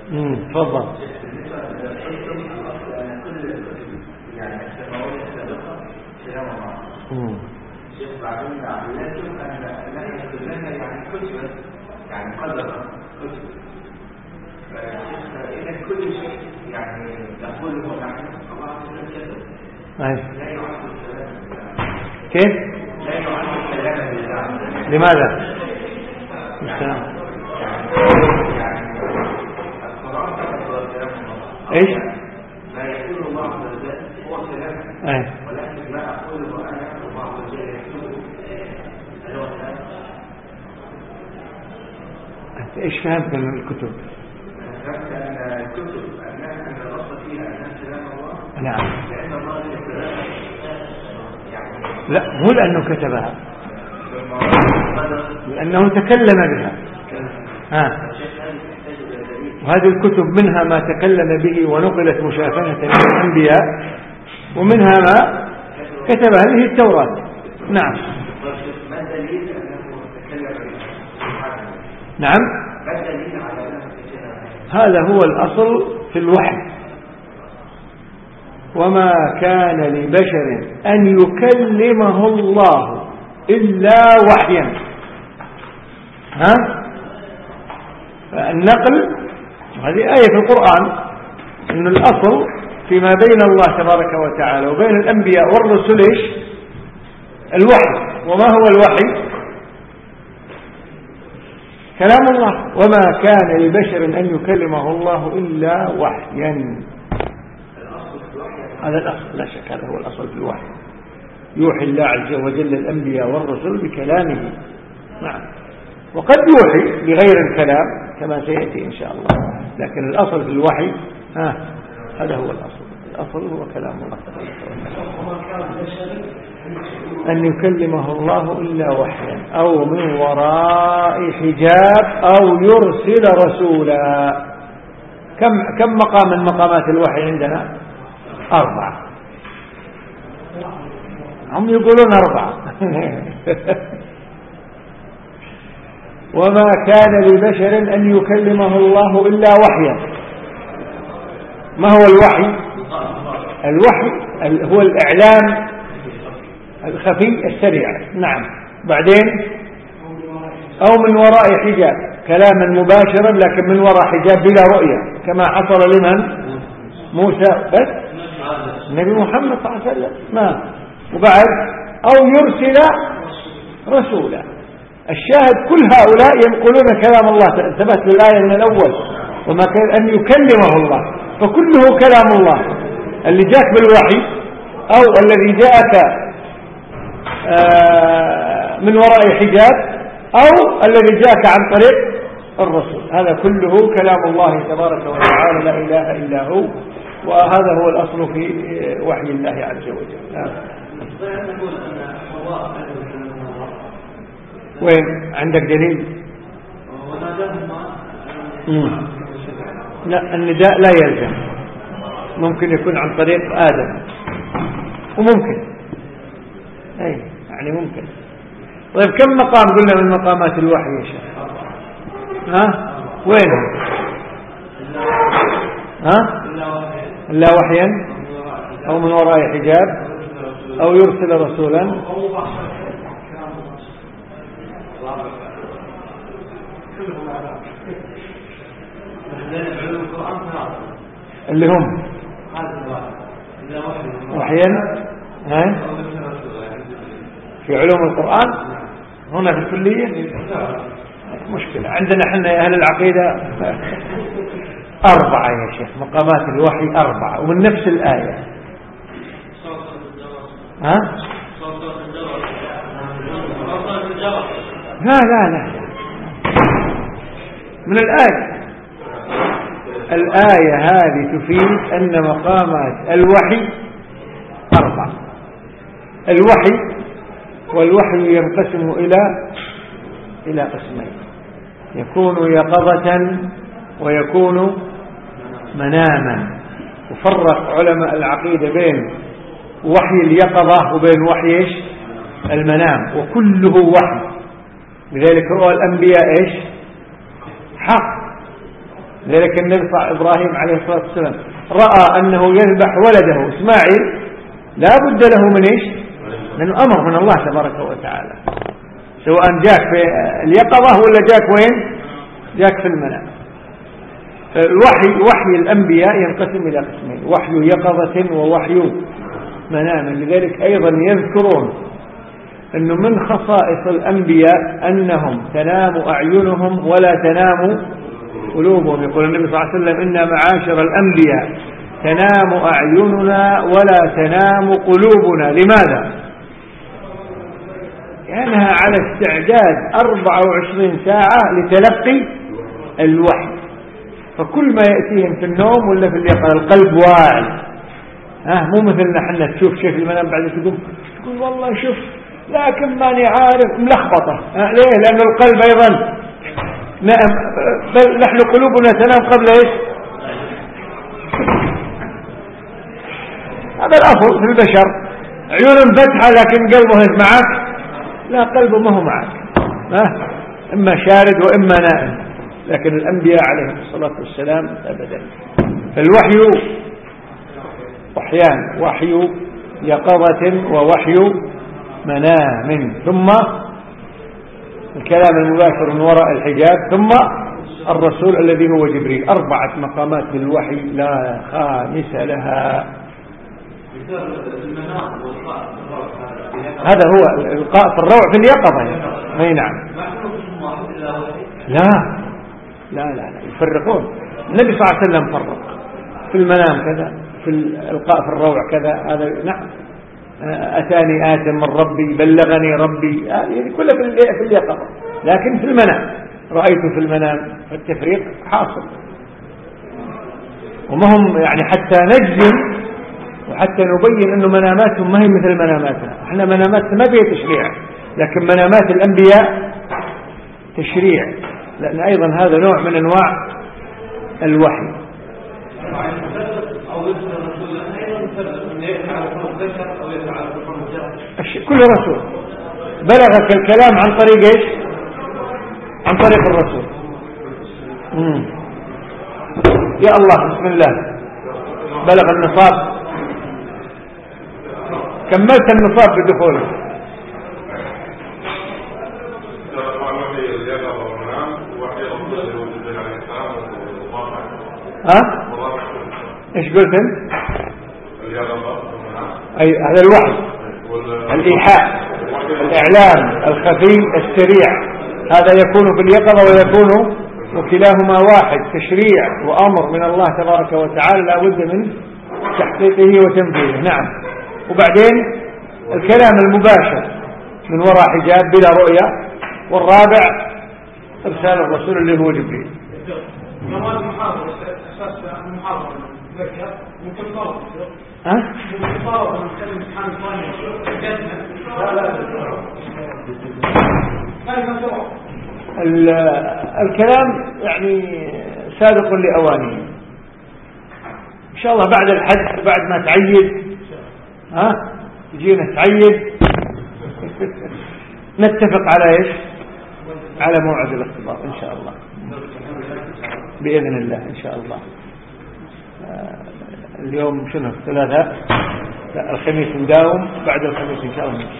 تفضل. بعدين لازم أن كلها يعني كتبت يعني قدرا كتب فإذا كل شيء يعني نقوله نحن الله عز وجل لا يعد الكلام كيف؟ لا يعد الكلام بالله. لماذا؟ يعني القرآن هو كلام الله. ايش؟ ما يقول الله عز وجل هو كلام ولكن ما أقوله أنا الله عز وجل يكتبه. أنت إيش فهمت من الكتب؟ فهمت أن الكتب أن الأصل فيها أنها كلام الله. نعم. لأن الله لا مو لأنه كتبها، لأنه تكلم بها. وهذه الكتب منها ما تكلم به ونقلت مشافهة من الأنبياء، ومنها ما كتب هذه التوراة. نعم. نعم. هذا هو الأصل في الوحي. وما كان لبشر أن يكلمه الله إلا وحيا. فالنقل هذه آية في القرآن أن الأصل فيما بين الله تبارك وتعالى وبين الأنبياء والرسل إيش؟ الوحي. وما هو الوحي؟ كلام الله. وما كان لبشر أن يكلمه الله إلا وحيا. هذا الأصل لا شك، هذا هو الأصل في الوحي. يوحي الله عز وجل الأنبياء والرسل بكلامه. نعم. وقد يوحي بغير الكلام كما سيأتي إن شاء الله، لكن الأصل في الوحي هذا هو الأصل. الأصل هو كلام الله أن يكلمه الله إلا وحيا أو من وراء حجاب أو يرسل رسولا. كم مقام من مقامات الوحي عندنا؟ 4. هم يقولون 4. وما كان لبشر أن يكلمه الله إلا وحيا. ما هو الوحي؟ الوحي هو الإعلام الخفي السريع. نعم. بعدين أو من وراء حجاب، كلاما مباشرا لكن من وراء حجاب بلا رؤية، كما حصل لمن؟ موسى بس النبي محمد صلى الله عليه وسلم. ما وبعد أو يرسل رسولا. الشاهد كل هؤلاء ينقلون كلام الله. ثبت الآية من الأول وما كان أن يكلمه الله، فكله كلام الله اللي جاءك بالوحي أو الذي جاءك من وراء حجاب أو الذي جاءك عن طريق الرسول. هذا كله كلام الله تبارك وتعالى لا إله إلا هو، وهذا هو الأصل في وحي الله عز وجل. وين عندك دليل؟ لا، النداء لا يلزم، ممكن يكون عن طريق آدم وممكن يعني ممكن. طيب كم مقام قلنا من مقامات الوحي يا شيخ؟ وين؟ إلا وحيا أو من وراء حجاب أو يرسل رسولا. اللي هم وحيا في علوم القرآن هنا في الكلية مشكلة. عندنا احنا أهل العقيدة 4 يا شيخ مقامات الوحي 4 ومن نفس الآية. لا من الآية. الآية هذه تفيد أن مقامات الوحي 4. الوحي والوحي ينقسم إلى قسمين، يكون يقظة ويكون مناما. وفرق علماء العقيدة بين وحي اليقظة وبين وحي المنام، وكله وحي. لذلك رؤى الأنبياء حق، لذلك النبي إبراهيم عليه الصلاة والسلام رأى أنه يذبح ولده إسماعيل لا بد له من إيش؟ من أمر من الله تبارك وتعالى، سواء جاك في اليقظة ولا جاك وين؟ جاك في المنام. وحي الأنبياء ينقسم إلى قسمين: وحي يقظة ووحي منام. لذلك أيضا يذكرون أنه من خصائص الأنبياء أنهم تنام أعينهم ولا تنام قلوبهم. يقول النبي صلى الله عليه وسلم: إن معاشر الأنبياء تنام أعيننا ولا تنام قلوبنا. لماذا؟ لأنها على استعداد 24 ساعة لتلقي الوحي، فكل ما يأتيهم في النوم ولا في اليقظة القلب واعي. مو مثلنا احنا تشوف شيء في المنام بعد تقول والله شوف لكن ماني عارف، ملخبطة. ليه؟ لأن القلب أيضا نعم، بل نحن قلوبنا تنام قبل ايش؟ هذا الأصل في البشر، عيون فتحة لكن قلبه معك؟ لا، قلبه ما هو معك، إما شارد وإما نائم. لكن الأنبياء عليهم الصلاة والسلام أبدا. فالوحي وحيان: وحي يقظة ووحي منام، ثم الكلام المباشر من وراء الحجاب، ثم الرسول الذي هو جبريل. 4 مقامات للوحي لا خامس لها. هذا هو الإلقاء في الروع في اليقظة. أي نعم. لا يفرقون. النبي صلى الله عليه وسلم فرق في المنام كذا، في الإلقاء في الروع كذا. هذا نعم. أتاني آت من ربي، بلغني ربي، يعني كله في اليقظة. لكن في المنام رأيت في المنام، فالتفريق حاصل. وما هم يعني حتى نجزم وحتى نبين أنه مناماتهم ما هي مثل مناماتنا. احنا مناماتنا ما فيها تشريع، لكن منامات الأنبياء تشريع، لأن أيضا هذا نوع من أنواع الوحي. كل رسول بلغك الكلام عن طريق ايش؟ عن طريق الرسول. يا الله بسم الله بلغ النصاب، كملت النصاب بدخوله. ايش قلت انت؟ اي هذا الوحي، الايحاء، الاعلام الخفي السريع، هذا يكون في اليقظة ويكون وكلاهما واحد، تشريع وامر من الله تبارك وتعالى لا بد من تحقيقه وتنفيذه. نعم. وبعدين الكلام المباشر من وراء حجاب بلا رؤية. والرابع ارسال الرسول اللي هو جبريل. الكلام يعني سابق لأوانه إن شاء الله. بعد الحج بعد ما تعيد تجينا تعيد نتفق على ايش؟ على موعد الاختبار ان شاء الله بإذن الله ان شاء الله. اليوم شنو؟ الثلاثاء، الخميس نداوم، بعد الخميس ان شاء الله.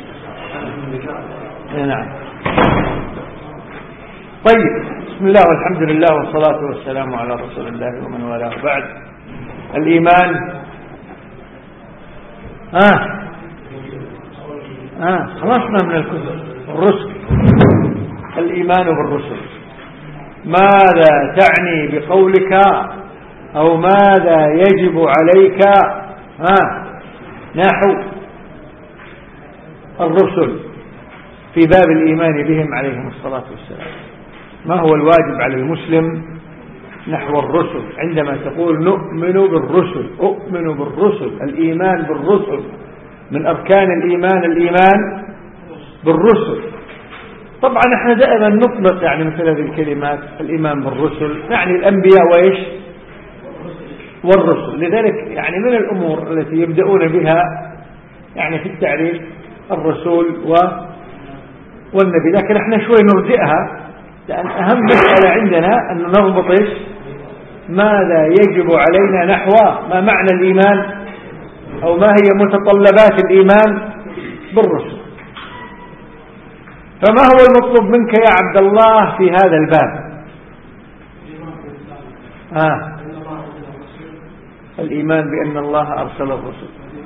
نعم. طيب، بسم الله والحمد لله والصلاة والسلام على رسول الله ومن والاه. بعد الإيمان خلصنا من الكتب. الرسل، الإيمان بالرسل، ماذا تعني بقولك أو ماذا يجب عليك نحو الرسل في باب الإيمان بهم عليهم الصلاة والسلام؟ ما هو الواجب على المسلم نحو الرسل عندما تقول نؤمن بالرسل؟ أؤمن بالرسل، الإيمان بالرسل من أركان الإيمان، الإيمان بالرسل. طبعا احنا دائما نطلق يعني مثل هذه الكلمات، الإيمان بالرسل يعني الأنبياء وإيش والرسل. لذلك يعني من الأمور التي يبدأون بها يعني في التعريف الرسول والنبي، لكن احنا شوي نرجئها، لأن أهم مسألة عندنا أن نضبط إيش ماذا يجب علينا نحوه، ما معنى الإيمان أو ما هي متطلبات الإيمان بالرسل. فما هو المطلوب منك يا عبد الله في هذا الباب؟ الإيمان بأن الله أرسل الرسل،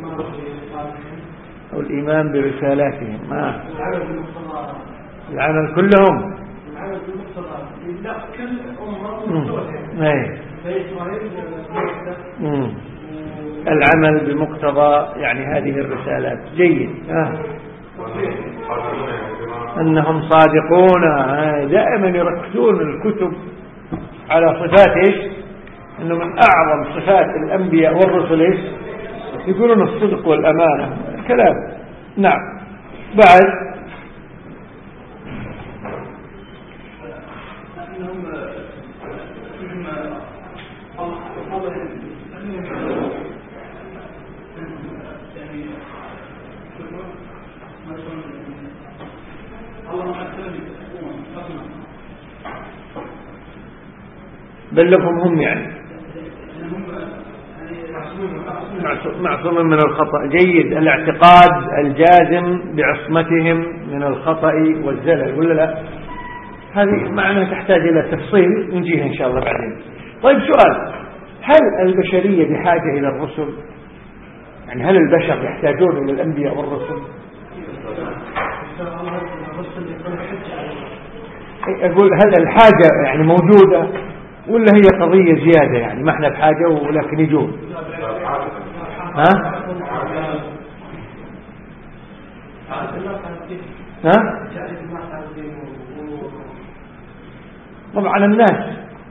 أو الإيمان برسالاتهم، العمل كلهم، العمل بمقتضى يعني هذه الرسالات. جيد. أنهم صادقون، دائما يركزون الكتب على صفات إيش؟ أنه من أعظم صفات الأنبياء والرسل إيش؟ يقولون الصدق والأمانة، كلام. نعم. بعد بلغهم هم يعني معصوم من الخطأ. جيد. الاعتقاد الجازم بعصمتهم من الخطأ والزلل، ولا لا؟ هذه معنى تحتاج إلى تفصيل نجيها إن شاء الله بعدين. طيب سؤال، هل البشرية بحاجة إلى الرسل؟ يعني هل البشر يحتاجون إلى الأنبياء والرسل؟ أقول هل الحاجة يعني موجودة ولا هي قضية زيادة، يعني ما احنا بحاجة ولكن يجون؟ ها؟ طبعا الناس،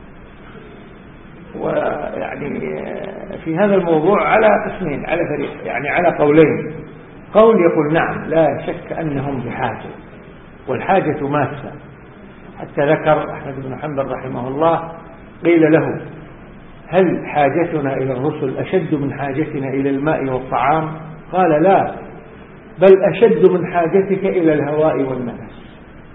ويعني في هذا الموضوع على قسمين، على فريق، يعني على قولين. قول يقول نعم لا شك أنهم بحاجة، والحاجة ماسة، حتى ذكر أحمد بن حنبل رحمه الله قيل له هل حاجتنا إلى الرسل أشد من حاجتنا إلى الماء والطعام؟ قال لا، بل أشد من حاجتك إلى الهواء والنفس.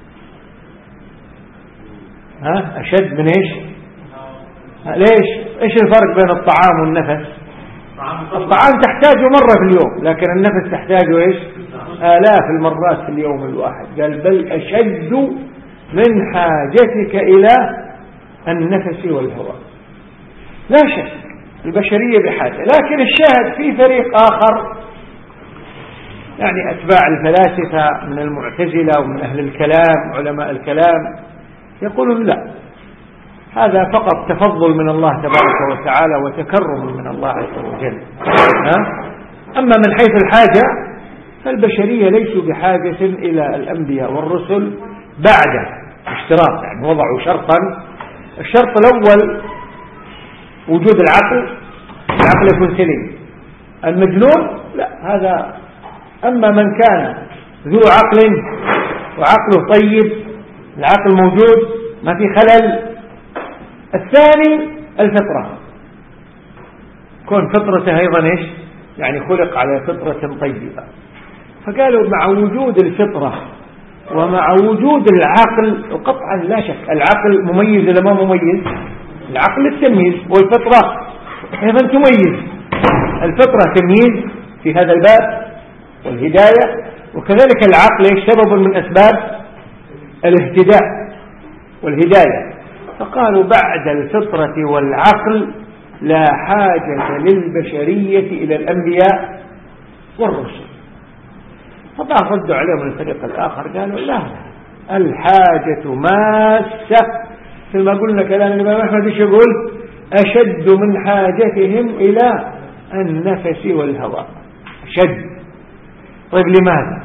أشد من إيش؟ ليش؟ إيش الفرق بين الطعام والنفس؟ الطعام تحتاجه مرة في اليوم، لكن النفس تحتاجه إيش؟ آلاف المرات في اليوم الواحد. قال بل أشد من حاجتك إلى النفس والهواء. لا شك البشرية بحاجة، لكن الشاهد في فريق آخر، يعني أتباع الفلاسفة من المعتزلة ومن أهل الكلام علماء الكلام، يقولون لا، هذا فقط تفضل من الله تبارك وتعالى وتكرم من الله عز وجل. أما من حيث الحاجة فالبشرية ليسوا بحاجة إلى الأنبياء والرسل بعد اشتراط، يعني وضعوا شرطا. الشرط الأول وجود العقل يكون سليم. المجنون لا، هذا. أما من كان ذو عقل وعقله طيب، العقل موجود ما في خلل. الثاني الفطرة، كون فطرته أيضا إيش؟ يعني خلق على فطرة طيبة. فقالوا مع وجود الفطرة ومع وجود العقل، وقطعا لا شك العقل مميز ولا ما مميز؟ العقل التمييز، والفطرة أيضا تميز. الفطرة تمييز في هذا الباب والهداية، وكذلك العقل سبب من أسباب الاهتداء والهداية. فقالوا بعد الفطرة والعقل لا حاجة للبشرية إلى الأنبياء والرسل. طبعا ردوا عليهم من الفريق الآخر، قالوا لا، الحاجة ماسة، كما قلنا كلام الإمام أحمد ايش يقول؟ أشد من حاجتهم إلى النفس والهواء. أشد. طيب لماذا؟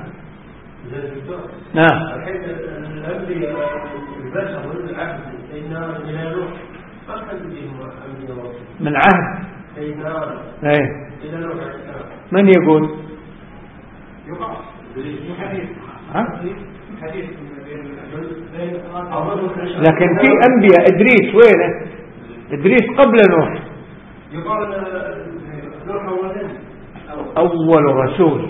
نعم. من عهد ايه من يقول؟ لكن في أنبياء. إدريس وينه؟ إدريس قبل نوح. أول رسول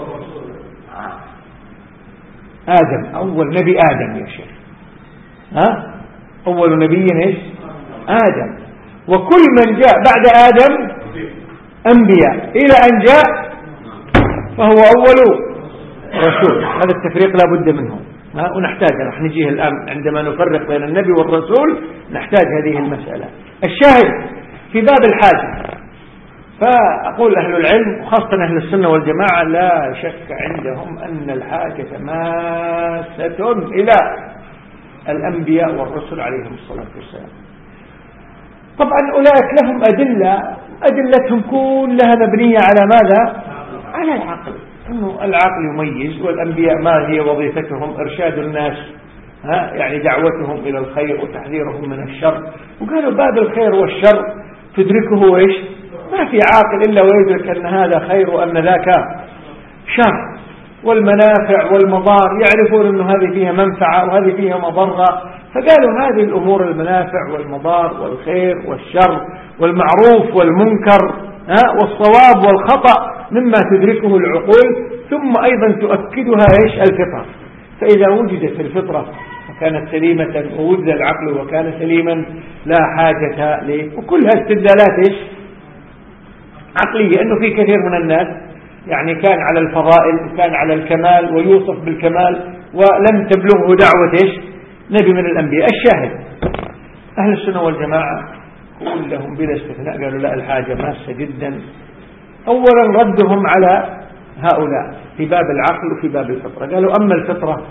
آدم، أول نبي آدم يا شيخ. أول نبي إيش؟ آدم. وكل من جاء بعد آدم أنبياء إلى أن جاء فهو أول رسول. هذا التفريق لا بد منه، ونحتاج رح نجيه الآن عندما نفرق بين النبي والرسول نحتاج هذه المسألة. الشاهد في باب الحاجة، فأقول أهل العلم وخاصة أهل السنة والجماعة لا شك عندهم أن الحاجة ماسة إلى الأنبياء والرسل عليهم الصلاة والسلام. طبعا أولئك لهم أدلتهم كلها مبنية على ماذا؟ على العقل، أنه العقل يميز، والأنبياء ما هي وظيفتهم؟ إرشاد الناس، يعني دعوتهم إلى الخير وتحذيرهم من الشر. وقالوا باب الخير والشر تدركه إيش؟ ما في عاقل إلا ويدرك أن هذا خير وأن ذاك شر. والمنافع والمضار يعرفون أن هذه فيها منفعة وهذه فيها مضرة، فقالوا هذه الأمور المنافع والمضار والخير والشر والمعروف والمنكر والصواب والخطأ مما تدركه العقول، ثم أيضا تؤكدها إيش؟ الفطرة. فإذا وجدت الفطرة وكانت سليمة ووجد العقل وكان سليما لا حاجة ليه. وكلها استدلالات إيش؟ عقلية، أنه في كثير من الناس يعني كان على الفضائل وكان على الكمال ويوصف بالكمال ولم تبلغه دعوة إيش؟ نبي من الأنبياء. الشاهد أهل السنة والجماعة كلهم بلا استثناء قالوا لا، الحاجة ماسة جدا. أولا ردهم على هؤلاء في باب العقل وفي باب الفطرة، قالوا أما الفطرة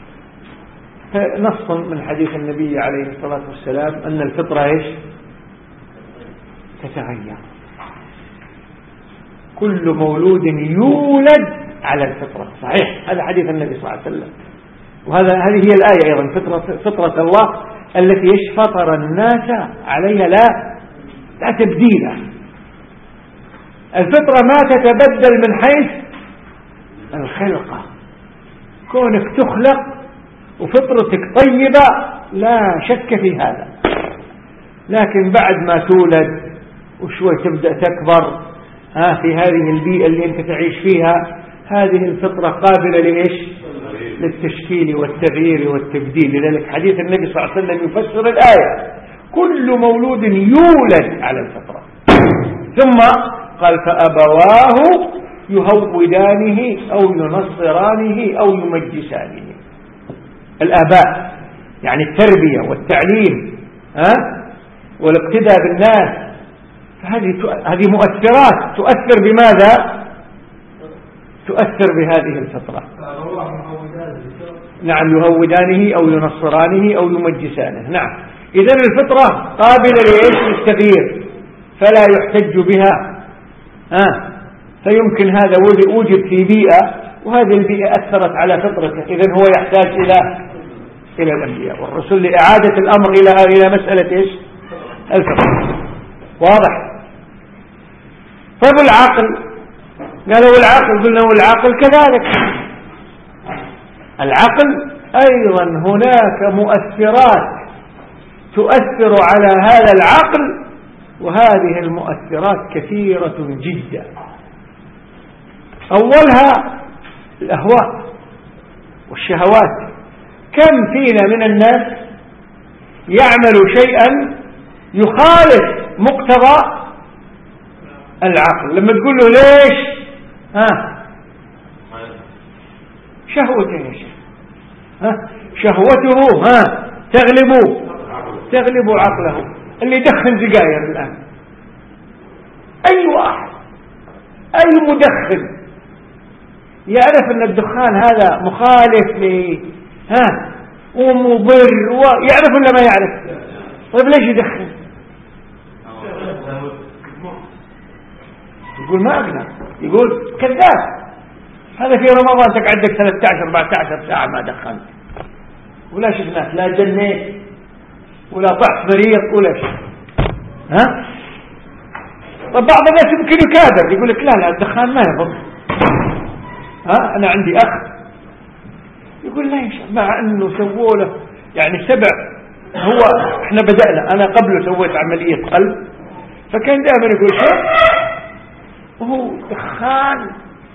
فنص من حديث النبي عليه الصلاة والسلام أن الفطرة إيش؟ تتغير. كل مولود يولد على الفطرة، صحيح، هذا حديث النبي صلى الله عليه وسلم. هذه هي الآية أيضا، فطرة الله التي فطر الناس عليها لا تبديل. الفطرة ما تتبدل من حيث الخلقة، كونك تخلق وفطرتك طيبة لا شك في هذا، لكن بعد ما تولد وشوي تبدأ تكبر في هذه البيئة اللي أنت تعيش فيها، هذه الفطرة قابلة لإيش؟ للتشكيل والتغيير والتبديل. لذلك حديث النبي صلى الله عليه وسلم يفسر الآية كل مولود يولد على الفطرة، ثم قال فأبواه يهودانه أو ينصرانه أو يمجسانه. الآباء يعني التربية والتعليم والاقتداء بالناس، هذه مؤثرات تؤثر بماذا؟ تؤثر بهذه الفطرة. نعم، يهودانه أو ينصرانه أو يمجسانه. نعم، إذن الفطرة قابلة لإيش؟ للتغيير، فلا يحتج بها. فيمكن هذا وجد في بيئة وهذه البيئة أثرت على فطرته، إذن هو يحتاج إلى الأنبياء والرسل لإعادة الأمر إلى مسألة إيش؟ الفطرة. واضح؟ طيب العقل، قالوا والعقل، قلنا والعقل كذلك. العقل أيضا هناك مؤثرات تؤثر على هذا العقل، وهذه المؤثرات كثيرة جدا. أولها الأهواء والشهوات. كم فينا من الناس يعمل شيئا يخالف مقتضى العقل؟ لما تقول له ليش؟ شهوته يا شيخ، شهوته تغلب عقله. اللي يدخن سجاير الآن، أي واحد، أي مدخن يعرف أن الدخان هذا مخالف ومضر، يعرف ولا ما يعرف؟ طيب ليش يدخن؟ يقول ما أقدر، يقول كذاب. هذا في رمضان تقعدك 13-14 ساعة ما دخنت ولا شفناك، لا جنيت ولا طحت بريق ولا شيء. طب بعض الناس يمكن يكابر يقول لك لا الدخان ما يضر. أنا عندي أخ يقول لا يشعر، مع أنه سووا له يعني 7. هو احنا بدأنا، أنا قبله سويت عملية قلب، فكان دائما يقول شيء وهو دخان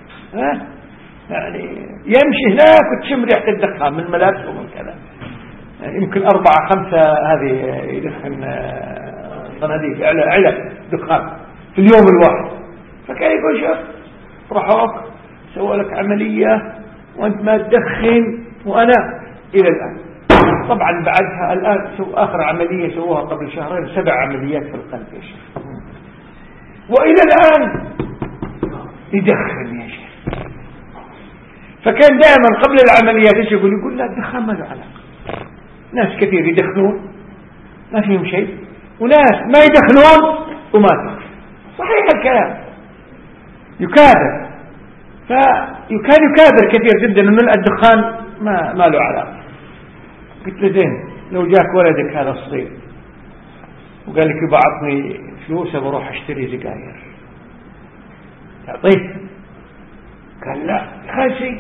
يعني يمشي هناك وتشم ريحة الدخان من ملابسه ومن كذا. يعني يمكن 4-5 هذه يدخن الصناديق علب دخان في اليوم الواحد. فكان يقول شوف روحوك سوى لك عملية وانت ما تدخن وأنا إلى الآن. طبعا بعدها الآن آخر عملية سووها قبل شهرين 7 عمليات في القلب يا شيخ، وإلى الآن يدخن يا شيخ. فكان دائما قبل العمليات ايش يقول لا الدخان ما له علاقة. ناس كثير يدخنون ما فيهم شيء، وناس ما يدخنون وما تدخن. صحيح الكلام، يكابر، فكان يكابر كثير جدا انه الدخان ما له علاقة. قلت له زين لو جاك ولدك هذا الصغير وقال لك يبقى عطني فلوس بروح اشتري سجاير تعطيه؟ قال لا خاسي.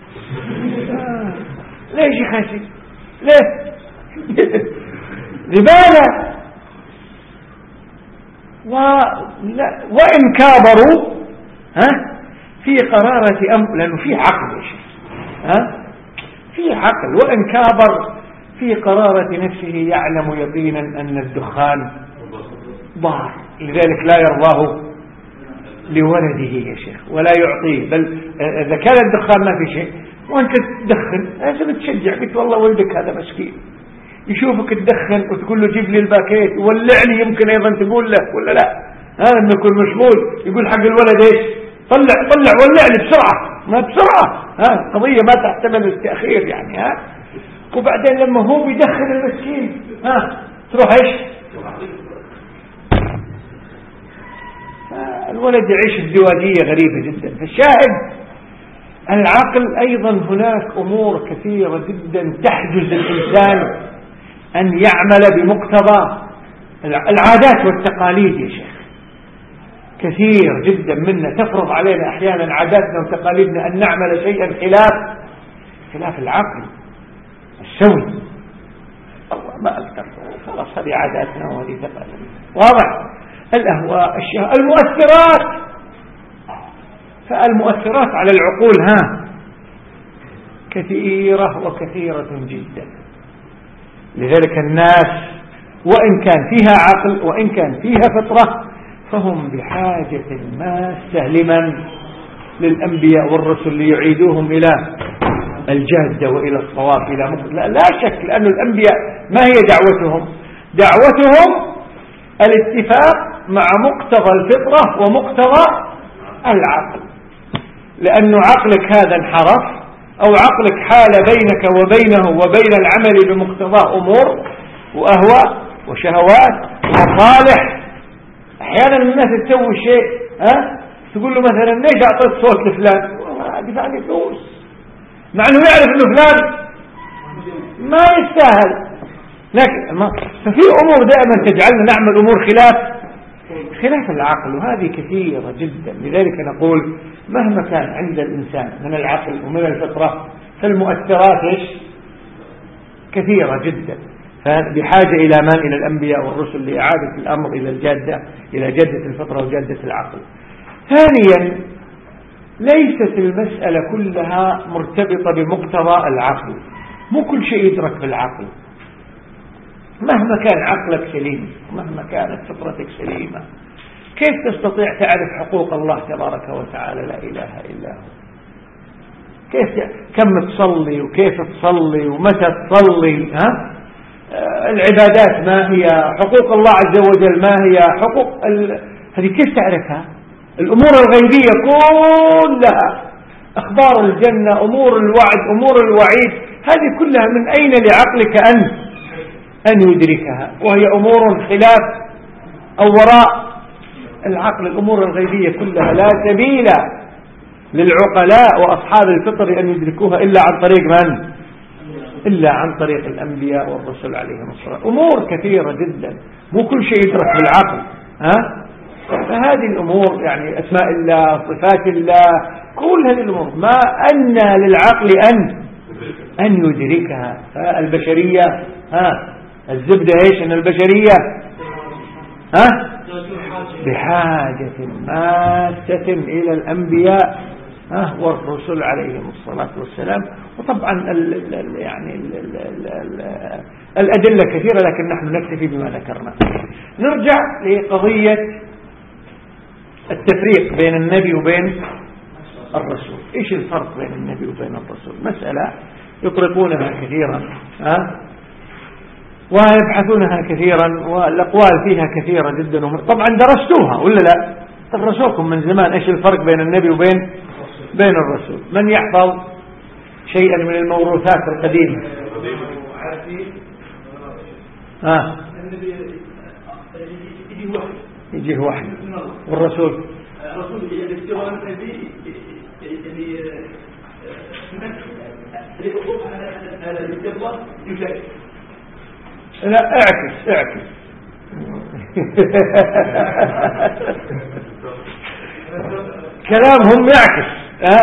ليش خاسي؟ ليه؟ زبالة. وإن كابروا في قرارة أمر، لأنه في عقل يا شيخ، في عقل. وإن كابر في قرارة نفسه يعلم يقينا أن الدخان ضار، لذلك لا يرضاه لولده يا شيخ ولا يعطيه. بل إذا كان الدخان ما في شيء وأنت تدخن لازم تشجع. قلت والله ولدك هذا مسكين يشوفك تدخن وتقول له جيب لي الباكيت ولع لي، يمكن أيضا تقول له ولا لا؟ هذا لما يكون مشغول يقول حق الولد ايش؟ طلع ولع لي بسرعة، ما بسرعة. قضية ما تحتمل التأخير يعني. وبعدين لما هو بيدخن المسكين تروح ايش؟ الولد يعيش ازدواجية غريبة جدا. فالشاهد العقل أيضا هناك أمور كثيرة جدا تحجز الإنسان أن يعمل بمقتضى العادات والتقاليد يا شيخ. كثير جدا منا تفرض علينا أحيانا عاداتنا وتقاليدنا أن نعمل شيئا خلاف العقل السوي. الله ما أكثر، خلاص هذه عاداتنا وهذه تقاليدنا. واضح؟ الأهواء، الشهوات، المؤثرات. فالمؤثرات على العقول كثيرة وكثيرة جدا. لذلك الناس وإن كان فيها عقل وإن كان فيها فطرة فهم بحاجة ماسة لمن؟ للأنبياء والرسل ليعيدوهم إلى الجادة وإلى الصواب لا شك. لأن الأنبياء ما هي دعوتهم؟ دعوتهم الاتفاق مع مقتضى الفطرة ومقتضى العقل. لأن عقلك هذا انحرف أو عقلك حال بينك وبينه وبين العمل بمقتضى أمور وأهواء وشهوات ومصالح. أحيانا الناس تسوي شيء تقول له مثلا ليش أعطيت صوت لفلان؟ والله أدفع لي فلوس، مع أنه يعرف أنه فلان ما يستاهل. لكن ففي أمور دائما تجعلنا نعمل أمور خلاف العقل، وهذه كثيرة جدا. لذلك نقول مهما كان عند الإنسان من العقل ومن الفطرة فالمؤثرات كثيرة جدا. فبحاجة إلى من؟ إلى الأنبياء والرسل لإعادة الأمر إلى الجادة، إلى جادة الفطرة وجادة العقل. ثانيا ليست المسألة كلها مرتبطة بمقتضى العقل. مو كل شيء يدرك بالعقل. مهما كان عقلك سليم ومهما كانت فطرتك سليمة كيف تستطيع تعرف حقوق الله تبارك وتعالى؟ لا إله إلا هو. كم تصلي وكيف تصلي ومتى تصلي؟ العبادات ما هي؟ حقوق الله عز وجل ما هي؟ حقوق هذه كيف تعرفها؟ الأمور الغيبية كلها، أخبار الجنة، أمور الوعد، أمور الوعيد، هذه كلها من أين لعقلك أن يدركها؟ وهي أمور خلاف أو وراء العقل. الأمور الغيبية كلها لا سبيل للعقلاء وأصحاب الفطر أن يدركوها إلا عن طريق من؟ إلا عن طريق الأنبياء والرسل عليهم الصلاة. أمور كثيرة جدا مو كل شيء يدرك بالعقل. فهذه الأمور يعني أسماء الله، صفات الله، كل هذه الأمور ما أن للعقل أن يدركها. فالبشرية الزبدة إيش؟ أن البشرية بحاجة ماسة إلى الأنبياء والرسل عليهم الصلاة والسلام. وطبعا يعني الأدلة كثيرة لكن نحن نكتفي بما ذكرنا. نرجع لقضية التفريق بين النبي وبين الرسول. إيش الفرق بين النبي وبين الرسول؟ مسألة يطرقونها كثيرا ويبحثونها كثيرا، والأقوال فيها كثيرة جدا. طبعا درستوها ولا لا؟ درسوكم من زمان إيش الفرق بين النبي وبين الرسول. من يحفظ شيئا من الموروثات القديمة؟ يجيه وحي. والرسول لا اعكس كلامهم يعكس.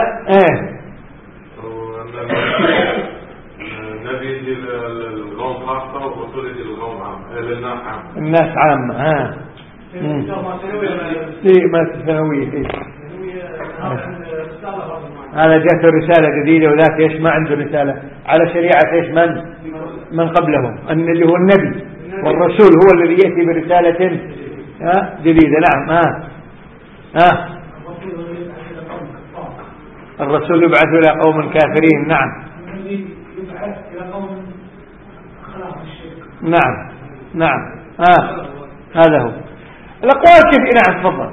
النبي يجي للقوم خاصة والرسول يجي للقوم للناس عامة. الناس عامة. ما ثانوية. هذا جاءته رسالة جديدة وذاك ايش ما عنده رسالة على شريعة ايش من قبله، أن اللي هو النبي والرسول هو الذي يأتي برسالة جديدة. نعم. الرسول يبعث إلى قوم كافرين. نعم. هذا هو الأقوال. كيف؟ نعم تفضل.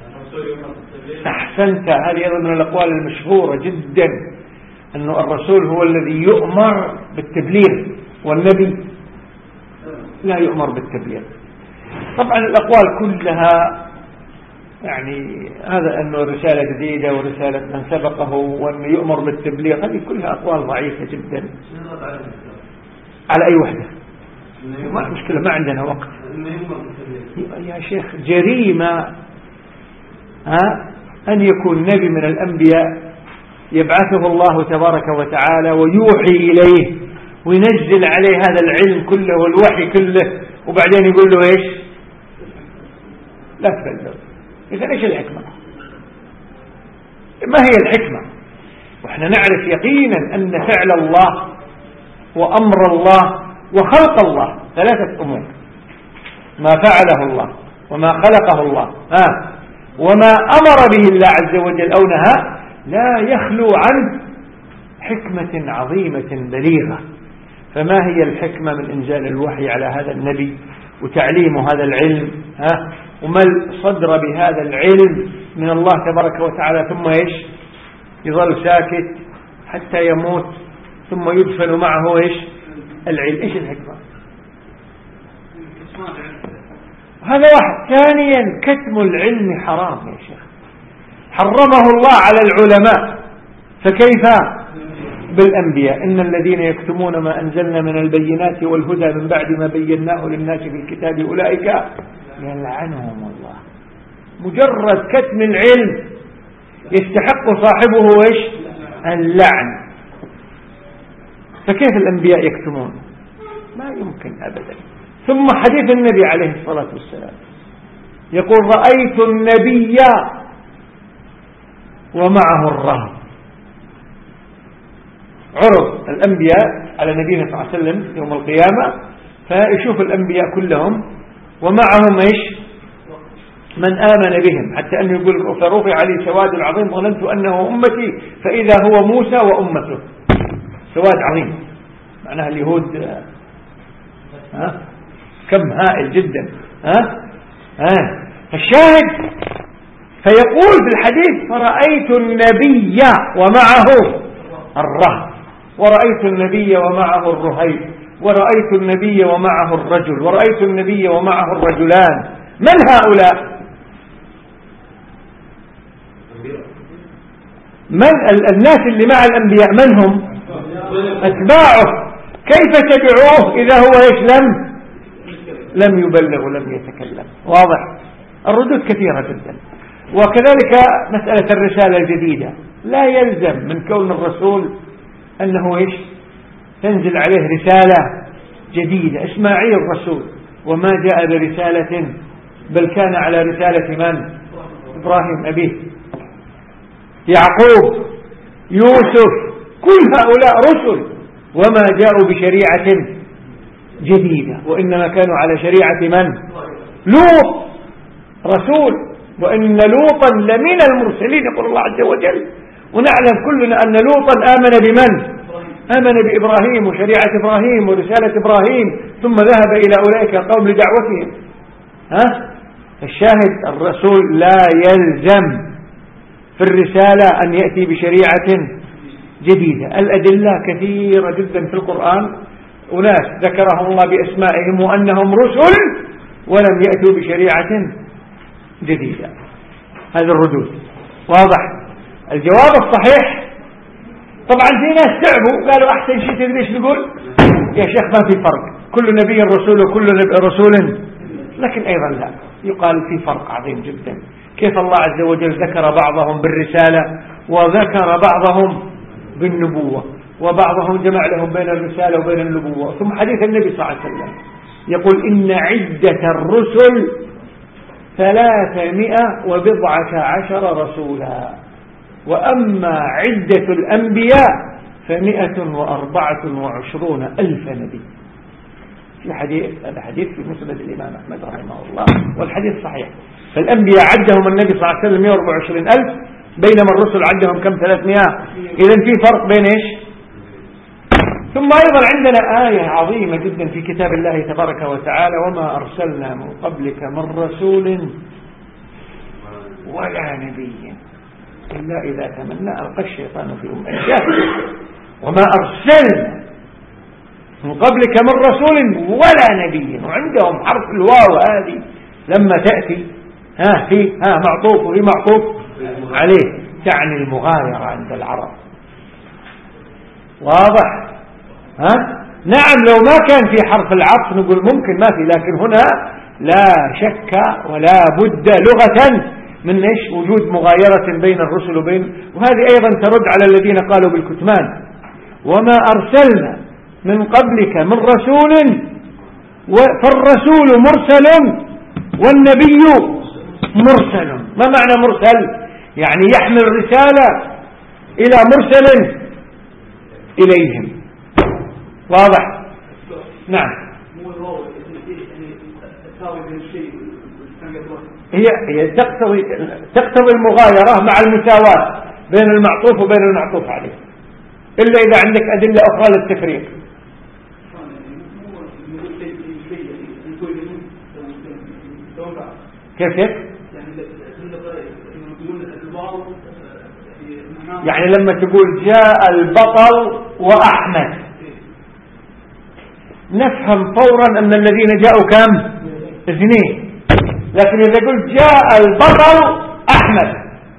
أحسنت. هذه أيضا من الأقوال المشهورة جدا، أن الرسول هو الذي يؤمر بالتبليغ والنبي لا يؤمر بالتبليغ. طبعا الأقوال كلها يعني هذا أنه رسالة جديدة ورسالة من سبقه وأنه يؤمر بالتبليغ، هذه كلها أقوال ضعيفة جدا. على أي وحدة؟ ما مشكلة، ما عندنا وقت يا شيخ. جريمة أن يكون نبي من الأنبياء يبعثه الله تبارك وتعالى ويوحي إليه وينزل عليه هذا العلم كله والوحي كله، وبعدين يقول له إيش؟ لا تبلغ. إذا إيش الحكمة؟ ما هي الحكمة؟ وإحنا نعرف يقينا أن فعل الله وأمر الله وخلق الله ثلاثة أمور: ما فعله الله وما خلقه الله وما أمر به الله عز وجل أو نهى، لا يخلو عن حكمة عظيمة بليغة. فما هي الحكمة من إنزال الوحي على هذا النبي وتعليم هذا العلم وما الصدر بهذا العلم من الله تبارك وتعالى، ثم إيش؟ يظل ساكت حتى يموت ثم يدفن معه إيش؟ العلم. إيش الحكمة؟ هذا واحد. ثانيا كتم العلم حرام يا شيخ، حرمه الله على العلماء، فكيف بالأنبياء؟ إن الذين يكتمون ما أنزلنا من البينات والهدى من بعد ما بيناه للناس في الكتاب أولئك يلعنهم الله. مجرد كتم العلم يستحق صاحبه إيش؟ اللعن. فكيف الأنبياء يكتمون؟ ما يمكن أبدا. ثم حديث النبي عليه الصلاة والسلام يقول: رأيت النبي ومعه الرهب. عرض الأنبياء على نبينا صلى الله عليه وسلم يوم القيامة، فيشوف الأنبياء كلهم ومعهم إيش؟ من آمن بهم، حتى أنه يقول: فرفع علي سواد عظيم ظننت أنه أمتي فإذا هو موسى وأمته. سواد عظيم معناها اليهود كم هائل جدا. الشاهد فيقول في الحديث: فرأيت النبي ومعه الرهب، ورأيت النبي ومعه الرهيب، ورأيت النبي ومعه الرجل، ورأيت النبي ومعه الرجلان. من هؤلاء؟ من الناس اللي مع الأنبياء؟ من هم؟ أتباعه. كيف تبعوه إذا هو إيش؟ لم يبلغ ولم يتكلم. واضح؟ الردود كثيرة جدا. وكذلك مسألة الرسالة الجديدة، لا يلزم من كون الرسول أنه إيش؟ تنزل عليه رسالة جديدة. إسماعيل رسول وما جاء برسالة، بل كان على رسالة من؟ إبراهيم أبيه. يعقوب، يوسف، كل هؤلاء رسل وما جاءوا بشريعة جديدة، وإنما كانوا على شريعة من؟ لوط رسول، وإن لوطا لمن المرسلين يقول الله عز وجل. ونعلم كلنا أن لوطا آمن بمن؟ آمن بإبراهيم وشريعة إبراهيم ورسالة إبراهيم، ثم ذهب إلى أولئك القوم لدعوتهم. الشاهد الرسول لا يلزم في الرسالة أن يأتي بشريعة جديدة. الأدلة كثيرة جدا في القرآن، أناس ذكرهم الله بأسمائهم وأنهم رسل ولم يأتوا بشريعة جديدة. هذا الردود واضح. الجواب الصحيح طبعا في ناس تعبوا قالوا أحسن شيء تدريش نقول يا شيخ ما في فرق، كل نبي رسول وكل نبي رسول، لكن أيضا لا، يقال في فرق عظيم جدا. كيف الله عز وجل ذكر بعضهم بالرسالة وذكر بعضهم بالنبوة، وبعضهم جمع لهم بين الرسالة وبين النبوة. ثم حديث النبي صلى الله عليه وسلم يقول إن عدة الرسل 310 رسولا، وأما عدة الأنبياء 124,000 نبي. في حديث، هذا حديث في مسند الإمام أحمد رحمه الله، والحديث صحيح. فالأنبياء عدهم النبي صلى الله عليه وسلم 124,000، بينما الرسل عدهم كم؟ 300. إذن في فرق بين إيش؟ ثم أيضا عندنا آية عظيمة جدا في كتاب الله تبارك وتعالى: وما أرسلنا من قبلك من رسول ولا نبي إلا إذا تمنى ألقى الشيطان في أمنيته. وما أرسلنا من قبلك من رسول ولا نبي، وعندهم حرف الواو هذه لما تأتي معطوف وهي معطوف عليه تعني المغايرة عند العرب. واضح؟ نعم لو ما كان في حرف العطف نقول ممكن ما في، لكن هنا لا شك ولا بد لغة من إيش؟ وجود مغايرة بين الرسل وهذه أيضا ترد على الذين قالوا بالكتمان: وما أرسلنا من قبلك من رسول، فالرسول مرسل والنبي مرسل. ما معنى مرسل؟ يعني يحمل رسالة إلى مرسل إليهم. واضح؟ نعم. هي تقتضي المغايرة مع المساواة بين المعطوف وبين المعطوف عليه، إلا إذا عندك أدلة أخرى للتفريق. كيف؟ يعني لما تقول جاء البطل وأحمد نفهم فورا أن الذين جاءوا كم؟ 2. لكن إذا قلت جاء البطل أحمد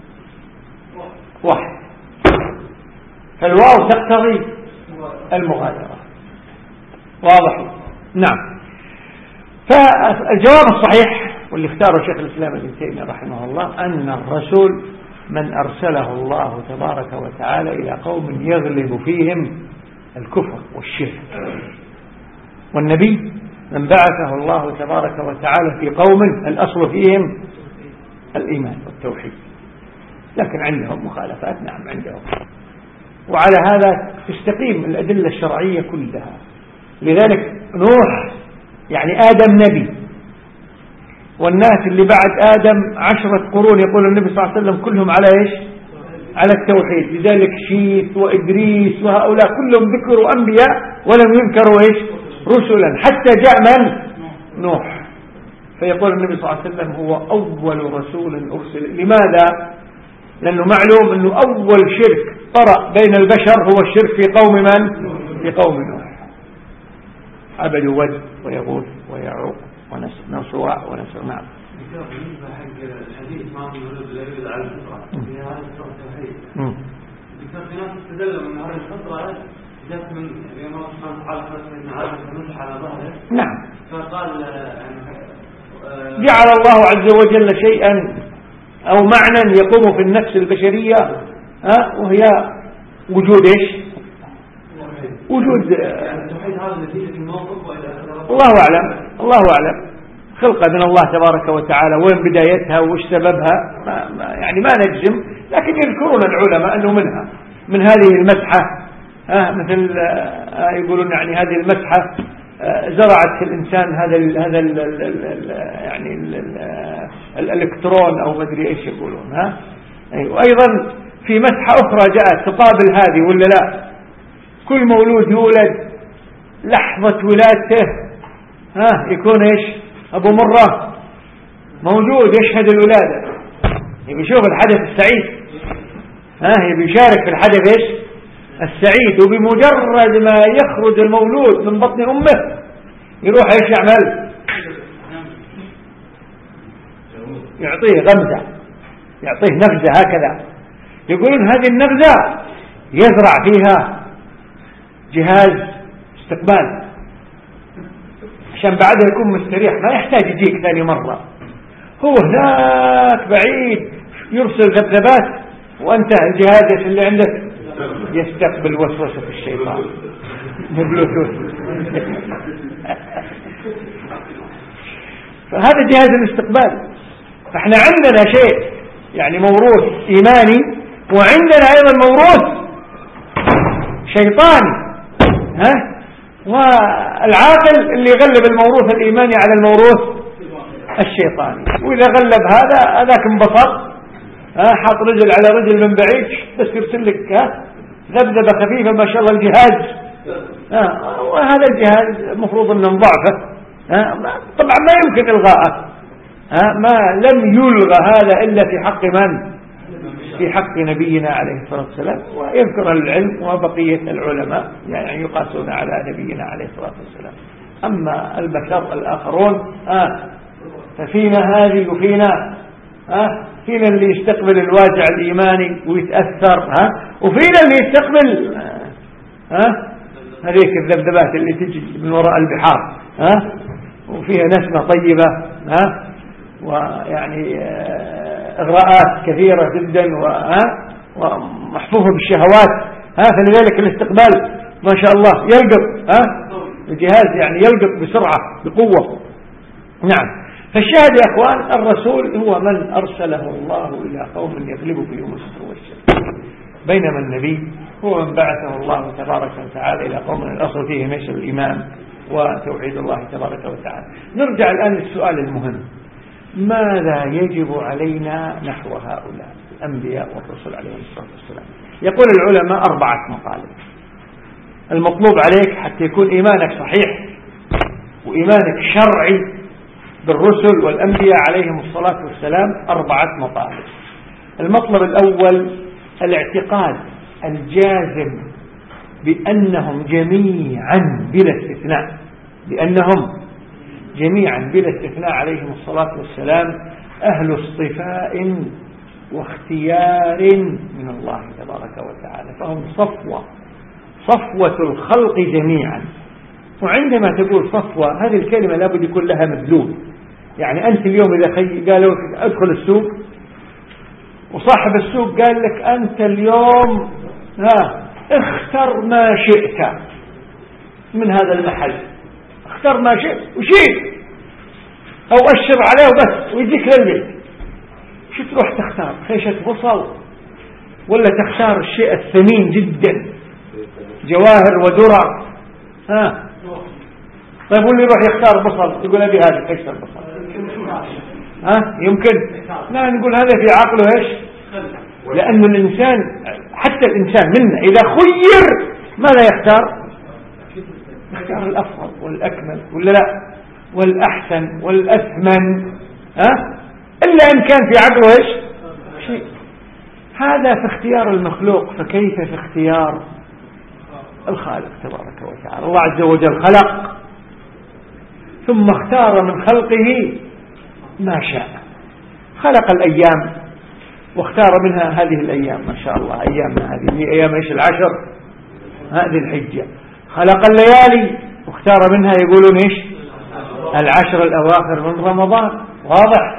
1، فالواو تقتضي المغايرة. واضح؟ نعم. فالجواب الصحيح واللي اختاره شيخ الإسلام ابن تيمية رحمه الله أن الرسول من أرسله الله تبارك وتعالى إلى قوم يغلب فيهم الكفر والشرك، والنبي من بعثه الله تبارك وتعالى في قوم الأصل فيهم الإيمان والتوحيد، لكن عندهم مخالفات. نعم عندهم، وعلى هذا تستقيم الأدلة الشرعية كلها. لذلك نوح يعني آدم نبي، والناس اللي بعد آدم 10 قرون يقول النبي صلى الله عليه وسلم كلهم على إيش؟ على التوحيد. لذلك شيث وإدريس وهؤلاء كلهم ذكروا أنبياء ولم يذكروا إيش؟ رسلا، حتى جاء من؟ نوح. فيقول النبي صلى الله عليه وسلم هو أول رسول أرسل. لماذا؟ لأنه معلوم أنه أول شرك طرأ بين البشر هو الشرك في قوم من؟ في قوم نوح. عبدوا ود ويغوث ويعوق ونسواع ونسر. نعم. الحديث ما يدل على الفطرة في هذا التوحيد. في ناس تدل من هذه الفطرة جاءت من الله سبحانه وتعالى خلق آدم فمسح على ظهره. نعم. فقال جعل الله عز وجل شيئا أو معنى يقوم في النفس البشرية وهي وجود إيش؟ وجود التوحيد. هذا نتيجة الموقف وإلى الله أعلم. الله أعلم. خلقة من الله تبارك وتعالى، وين بدايتها وش سببها يعني ما نجزم، لكن يذكرون العلماء أنه منها من هذه المسحة مثل يقولون يعني هذه المسحة زرعت في الإنسان هذا يعني الإلكترون أو مدري إيش يقولون. وأيضا في مسحة أخرى جاءت تقابل هذه ولا لا؟ كل مولود يولد لحظة ولادته يكون إيش؟ أبو مرة موجود يشهد الولادة، يبي يشوف الحدث السعيد، يبي يشارك في الحدث إيش؟ السعيد. وبمجرد ما يخرج المولود من بطن أمه يروح إيش يعمل؟ يعطيه غمزة، يعطيه نغزة هكذا. يقولون هذه النغزة يزرع فيها جهاز استقبال عشان بعدها يكون مستريح، ما يحتاج يجيك ثاني مرة. هو هناك بعيد يرسل ذبذبات وأنت الجهاز اللي عندك يستقبل وسوسة الشيطان ببلوتوث. فهذا جهاز الاستقبال. فاحنا عندنا شيء يعني موروث إيماني، وعندنا أيضا موروث شيطاني. والعاقل اللي يغلب الموروث الإيماني على الموروث الشيطاني. وإذا غلب هذا ذاك انبسط، حاط رجل على رجل من بعيد بس يرسل لك ذبذبة خفيفة ما شاء الله الجهاز. وهذا الجهاز مفروض أنه ضعفه، طبعا ما يمكن إلغاءه، ما لم يلغى هذا إلا في حق من؟ في حق نبينا عليه الصلاة والسلام. ويذكر العلم وبقية العلماء يعني يقاسون على نبينا عليه الصلاة والسلام. أما البشر الآخرون ففينا هذه وفينا فينا اللي يستقبل الواجع الإيماني ويتأثر، وفينا اللي يستقبل هذيك الذبذبات اللي تجي من وراء البحار، وفيها نسمة طيبة، ويعني إغراءات كثيرة جدا ومحفوفة بالشهوات. فلذلك الاستقبال ما شاء الله يلقط، الجهاز يعني يلقط بسرعة بقوة. نعم. فالشاهد يا أخوان الرسول هو من أرسله الله إلى قوم يغلب فيهم الشر والشر، بينما النبي هو من بعثه الله تبارك وتعالى إلى قوم الأصل فيهم ايش؟ الإيمان وتوحيد الله تبارك وتعالى. نرجع الآن للسؤال المهم: ماذا يجب علينا نحو هؤلاء الأنبياء والرسل عليهم الصلاة والسلام؟ يقول العلماء 4 مطالب. المطلوب عليك حتى يكون إيمانك صحيح وإيمانك شرعي بالرسل والأنبياء عليهم الصلاة والسلام 4 مطالب. المطلب الأول الاعتقاد الجازم بأنهم جميعا بلا استثناء، بأنهم جميعا بلا استثناء عليهم الصلاة والسلام أهل اصطفاء واختيار من الله تبارك وتعالى، فهم صفوة الخلق جميعا. وعندما تقول صفوة هذه الكلمة لابد يكون لها مدلول. يعني أنت اليوم إذا قالوا أدخل السوق وصاحب السوق قال لك أنت اليوم اختر ما شئت من هذا المحل، اختر ما شئت وشيء أو أشر عليه وبس ويجيك للبيت، شو تروح تختار؟ خيشة بصل ولا تختار الشيء الثمين جدا جواهر ودرر؟ طيب واللي يروح يختار بصل يقول أبي هذا خيشة البصل، يمكن؟ لا، نقول هذا في عقله ايش؟ لأن الإنسان حتى الإنسان منا إذا خير ماذا يختار؟ يختار الأفضل والأكمل ولا لا، والأحسن والأثمن، إلا إن كان في عقله ايش؟ شيء. هذا في اختيار المخلوق، فكيف في اختيار الخالق تبارك وتعالى؟ الله عز وجل خلق ثم اختار من خلقه ما شاء. خلق الأيام واختار منها هذه الأيام، ما شاء الله أيامنا هذه أيام ايش؟ العشر هذه الحجة. خلق الليالي واختار منها يقولون ايش؟ العشر الأواخر من رمضان، واضح؟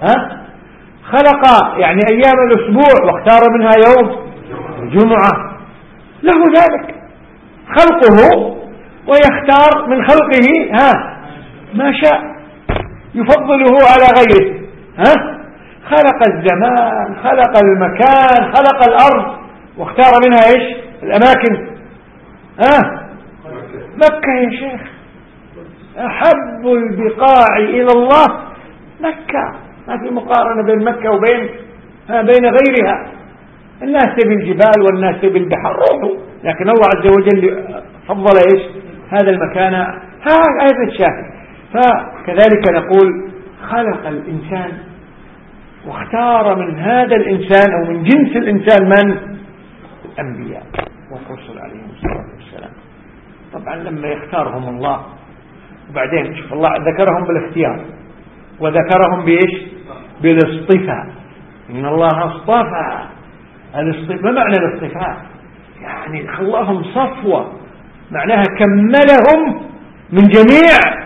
خلق يعني أيام الأسبوع واختار منها يوم الجمعة. له ذلك خلقه ويختار من خلقه ما شاء يفضله على غيره. خلق الزمان، خلق المكان، خلق الأرض واختار منها ايش؟ الأماكن. مكة يا شيخ أحب البقاع إلى الله مكة، ما في مقارنة بين مكة وبين غيرها. الناس تبي الجبال والناس تبي البحر، روحوا، لكن الله عز وجل فضل إيش هذا المكان، هذا الشاهد. فكذلك نقول خلق الإنسان واختار من هذا الإنسان أو من جنس الإنسان من؟ الأنبياء والرسل عليهم الصلاة والسلام. طبعا لما يختارهم الله وبعدين شوف الله ذكرهم بالاختيار وذكرهم بإيش؟ بالاصطفاء. إن الله اصطفى. ما معنى الاصطفاء؟ يعني خلاهم صفوة، معناها كملهم من جميع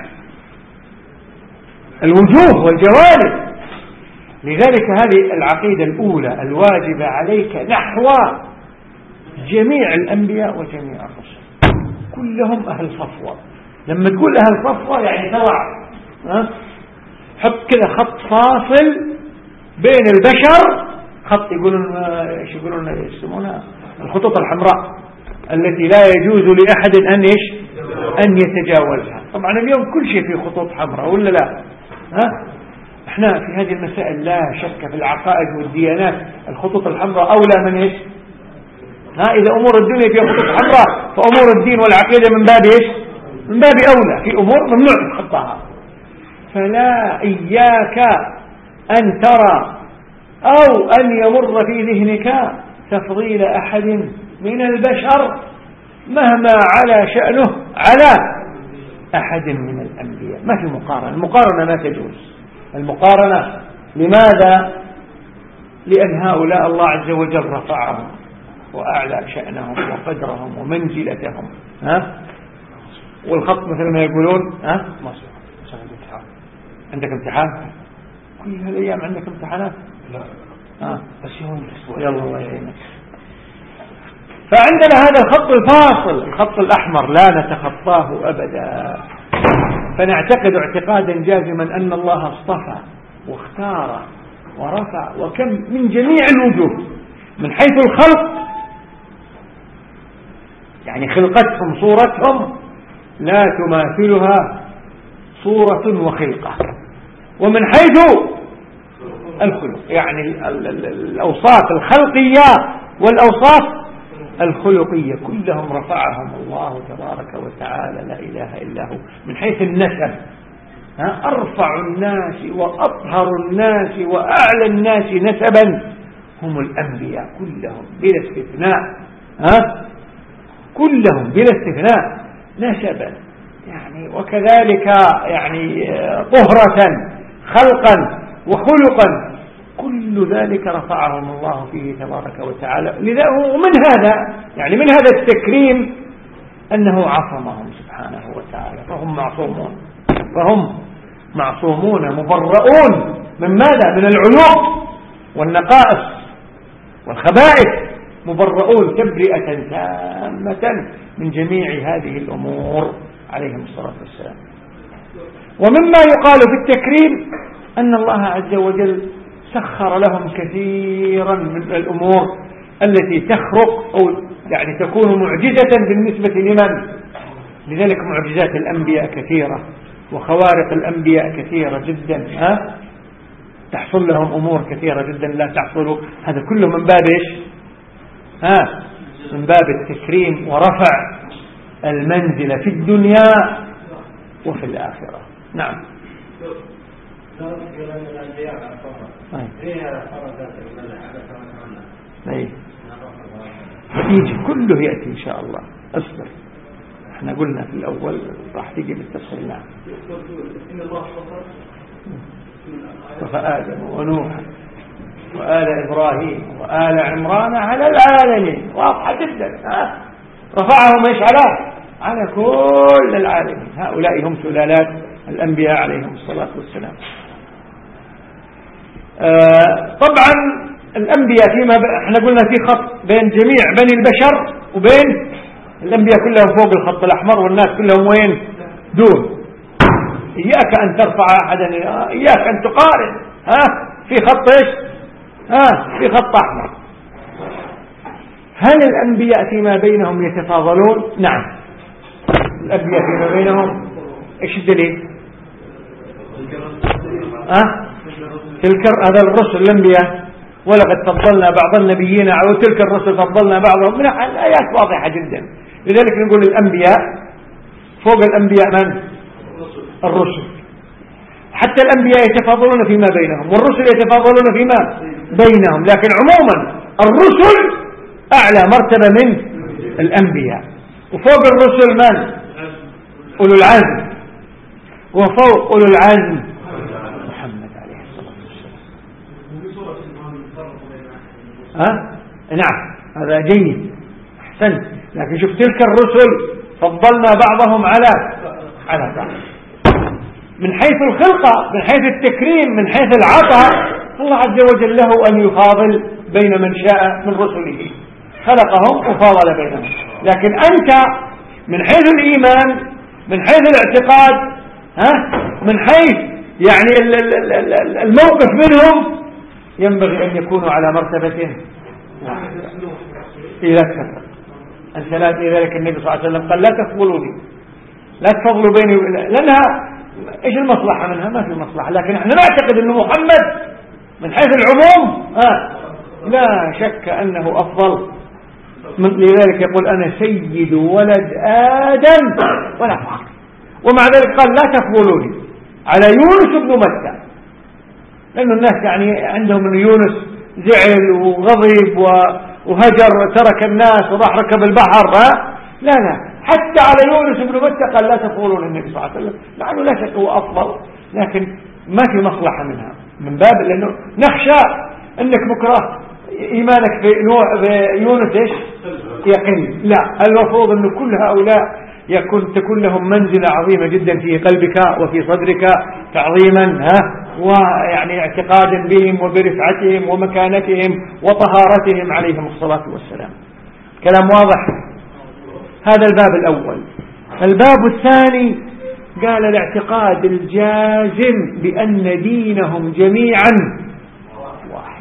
الوجوه والجوانب. لذلك هذه العقيدة الأولى الواجبة عليك نحو جميع الأنبياء وجميع الرسل، كلهم أهل صفوة. لما تقول أهل صفوة يعني طلع حط كذا خط فاصل بين البشر، خط يقولون ايش يقولون يسمونها الخطوط الحمراء التي لا يجوز لأحد أن يتجاوزها. طبعا اليوم كل شيء فيه خطوط حمراء ولا لا؟ احنا في هذه المسائل لا شك في العقائد والديانات الخطوط الحمراء أولى من إذا أمور الدنيا فيها خطوط حمراء فأمور الدين والعقيدة من باب من باب أولى، في أمور ممنوع تخطاها. فلا إياك أن ترى أو أن يمر في ذهنك تفضيل أحد من البشر مهما على شأنه على أحد من الأنبياء. ما في مقارنة، المقارنة ما تجوز. المقارنة لماذا؟ لأن هؤلاء الله عز وجل رفعهم وأعلى شأنهم وقدرهم ومنزلتهم. والخط مثل ما يقولون عندك امتحان كل هالأيام عندك امتحانات؟ لا بس يوم يلا الله يعينك. فعندنا هذا الخط الفاصل، الخط الأحمر لا نتخطاه أبدا. فنعتقد اعتقادا جازما أن الله اصطفى واختار ورفع وكم من جميع الوجوه من حيث الخلق، يعني خلقتهم صورتهم لا تماثلها صورة وخلقة، ومن حيث الخلق يعني الأوصاف الخلقية والأوصاف الخلقية كلهم رفعهم الله تبارك وتعالى لا إله إلا هو. من حيث النسب أرفع الناس وأطهر الناس وأعلى الناس نسبا هم الأنبياء كلهم بلا استثناء، كلهم بلا استثناء نسبا يعني، وكذلك يعني طهرة خلقا وخلقا، كل ذلك رفعهم الله فيه تبارك وتعالى. ومن هذا يعني من هذا التكريم أنه عصمهم سبحانه وتعالى، فهم معصومون مبرؤون من ماذا؟ من العيوب والنقائص والخبائث، مبرؤون تبرئة تامة من جميع هذه الأمور عليهم الصلاة والسلام. ومما يقال في التكريم أن الله عز وجل سخر لهم كثيرا من الأمور التي تخرق أو يعني تكون معجزة بالنسبة لمن؟ لذلك معجزات الأنبياء كثيرة وخوارق الأنبياء كثيرة جدا، تحصل لهم أمور كثيرة جدا لا تحصل. هذا كله من باب إيش؟ من باب التكريم ورفع المنزلة في الدنيا وفي الآخرة. نعم. يجي كله يأتي إن شاء الله. أصبر، احنا قلنا في الأول راح تيجي بالتفصيل. نعم. صفى آدم ونوح وآل إبراهيم وآل عمران على العالمين، واضحة جدا. رفعهم إيش على كل العالمين. هؤلاء هم سلالات الأنبياء عليهم الصلاة والسلام. طبعا الأنبياء فيما احنا قلنا في خط بين جميع بني البشر وبين الأنبياء كلهم فوق الخط الأحمر والناس كلهم وين؟ دون. إياك أن ترفع أحدا، إياك أن تقارن. في خط إيش؟ في خط أحمر. هل الأنبياء فيما بينهم يتفاضلون؟ نعم، الأنبياء فيما بينهم إيش الدليل؟ هذا الرسل الأنبياء، ولقد فضلنا بعض النبيين وتلك الرسل فضلنا بعضهم، من الآيات واضحة جدا. لذلك نقول الأنبياء فوق الأنبياء من؟ الرسل. حتى الأنبياء يتفاضلون فيما بينهم، والرسل يتفاضلون فيما بينهم، لكن عموما الرسل أعلى مرتبة من الأنبياء، وفوق الرسل من؟ أولو العزم، وفوق أولو العزم محمد عليه الصلاة والسلام. نعم هذا جيد أحسن. لكن شوف تلك الرسل فضلنا بعضهم على بعض من حيث الخلقة، من حيث التكريم، من حيث العطاء. الله عز وجل له أن يفاضل بين من شاء من رسله، خلقهم وفاضل بينهم. لكن أنت من حيث الإيمان، من حيث الاعتقاد، من حيث يعني الموقف منهم، ينبغي أن يكونوا على مرتبة واحدة. إذا كفر الثلاث، لذلك النبي صلى الله عليه وسلم قال لا تفضلوني، لا تفضلوا بيني، لأنها إيش المصلحة منها؟ ما في مصلحة. لكن نحن نعتقد أن محمد من حيث العموم لا شك أنه أفضل. لذلك يقول أنا سيد ولد آدم ولا فخر. ومع ذلك قال لا تفضلوني على يونس بن متى، لأن الناس يعني عندهم أن يونس زعل وغضب وهجر ترك الناس وراح ركب البحر. لا حتى على يونس بن متى قال لا تفضلون النبي صلى الله عليه وسلم، لأنه لا شك هو أفضل، لكن ما في مصلحة منها، من باب لأنه نخشى أنك بكرة إيمانك بيونس إيش يقل. لا، المفروض أن كل هؤلاء تكون لهم منزلة عظيمة جدا في قلبك وفي صدرك، تعظيما ويعني اعتقادا بهم وبرفعتهم ومكانتهم وطهارتهم عليهم الصلاة والسلام. كلام واضح. هذا الباب الأول. الباب الثاني قال الاعتقاد الجازم بأن دينهم جميعا واحد،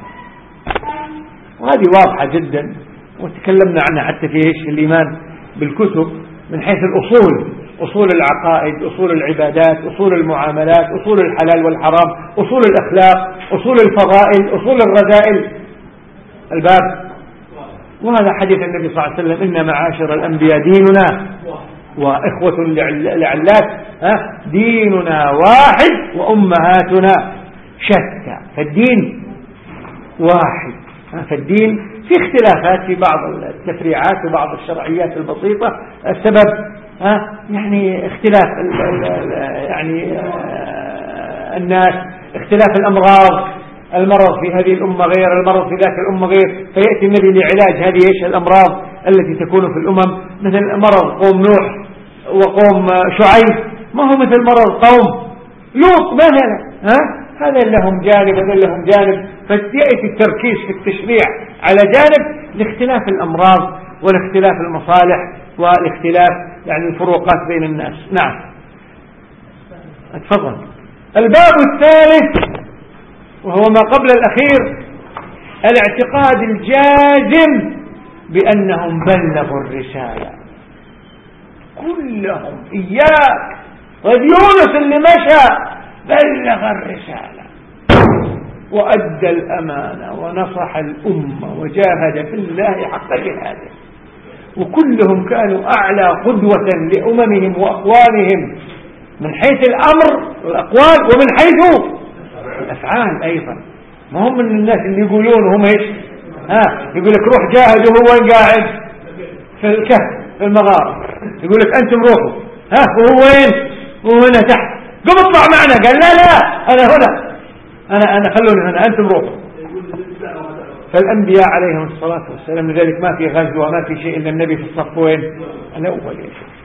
وهذه واضحة جدا وتكلمنا عنها حتى في الإيمان بالكتب، من حيث الأصول، أصول العقائد، أصول العبادات، أصول المعاملات، أصول الحلال والحرام، أصول الأخلاق، أصول الفضائل، أصول الرذائل. الباب، وهذا حديث النبي صلى الله عليه وسلم إن معاشر الأنبياء ديننا وإخوة لعلات ديننا واحد وأمهاتنا شتى. فالدين واحد، فالدين في اختلافات في بعض التفريعات وبعض الشرعيات البسيطة. السبب يعني اختلاف يعني الناس، اختلاف الأمراض، المرض في هذه الأمة غير المرض في ذاك الأمة غير، فيأتي النبي لعلاج هذه الأمراض التي تكون في الأمم. مثل مرض قوم نوح وقوم شعيب ما هو مثل مرض قوم لوط مثلا. هذا لهم جانب وهذا لهم جانب، فيأتي التركيز في التشريع على جانب لاختلاف الأمراض والاختلاف المصالح والاختلاف يعني الفروقات بين الناس. نعم اتفضل. الباب الثالث وهو ما قبل الأخير الاعتقاد الجازم بأنهم بلغوا الرسالة كلهم. إياك يونس اللي مشى بلغ الرسالة وأدى الأمانة ونصح الأمة وجاهد في الله حق جهاده، وكلهم كانوا أعلى قدوة لأممهم وأقوامهم من حيث الأمر والأقوال ومن حيث الأفعال أيضا. ما هم من الناس اللي يقولون هم إيش يقول لك روح جاهد وهو قاعد في الكهف في المغارة، يقول لك أنتم روحوا وهو وين؟ وهو هنا تحت، قم اطلع معنا. قال لا أنا هنا، أنا خلوني هنا، أنتم روحوا. فالأنبياء عليهم الصلاة والسلام لذلك ما في غزوة ما في شيء إلا النبي في الصف وين الأول.